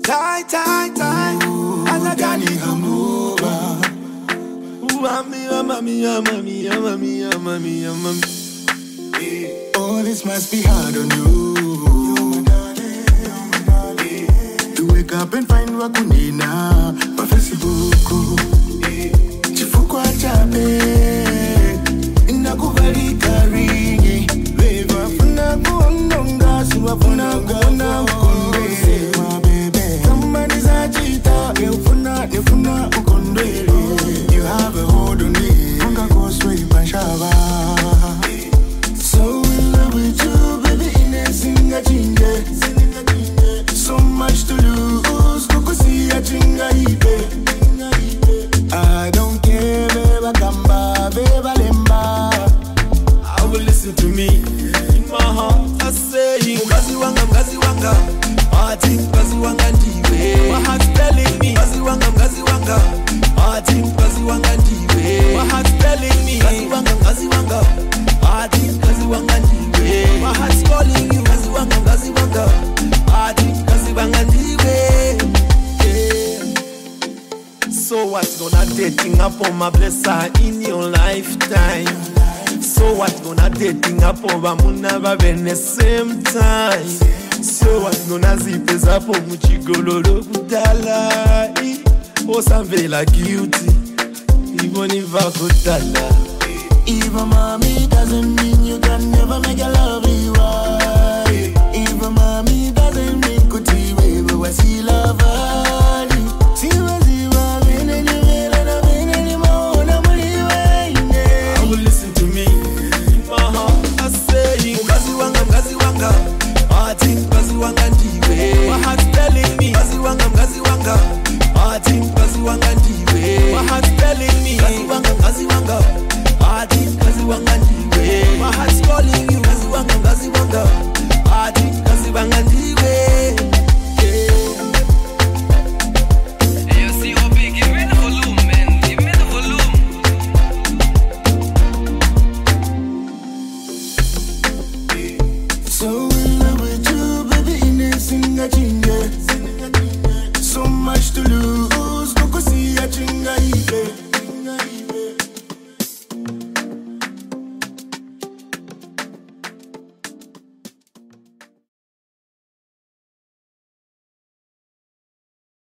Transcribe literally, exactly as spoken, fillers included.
tight, tight, tight. As I got it, I'm over. Mami, mami, mami, mami, mami, mami. All this must be hard on you. You're my darling, you're my darling. To wake up and find wakunina pa Facebook. Chifukwa chape inakubalika ringi. Weva funa kuondonga siwa funa kuona ukondwe. My baby, somebody's a cheater. Nifuna, nifuna ukondwe. You have a hold on me. Funga koswe ipanshaba. So in love with you, baby, in a singa chinge. So much to lose, kuku si a chinga hipe. I don't care, beba kamba, beba lemba. I will listen to me. In my heart, I say, Mgazi wanga, Mgazi wanga. Ati, Mgazi wanga ndiwe. My heart's telling me, Mgazi wanga, Mgazi wanga. Ati, Mgazi wanga ndiwe. My heart's telling me, Mgazi wanga, Mgazi wanga. Ati, Mgazi wanga ndiwe. My heart's calling you, Mgazi wanga, Mgazi wanga. Ati, Mgazi wanga ndiwe. Yeah. So what, gonna dating up on my blesser in your lifetime? So what, gonna dating up over Munava at the same time? So what, gonna zip is up on Muchigolo Budala? Oh, something like guilty, even if I could tell. Even mommy doesn't mean you can never make a love you right. Even mommy doesn't mean kuti wewe wasi love ali. Siwa siwa vene ni vene na vene ni maona muliwe ine. I will listen to me. In my heart, I say, Mgazi wanga, Mgazi wanga. Ati, Mgazi wanga ndiwe. My heart's telling me, Mgazi wanga, Mgazi wanga. Ati, Mgazi wanga ndiwe. My heart's telling me, Mgazi wanga, Mgazi wanga. Ati, Mgazi wanga ndiwe. My heart's calling you, Mgazi wanga, Mgazi wanga. Ati, Mgazi wanga ndiwe.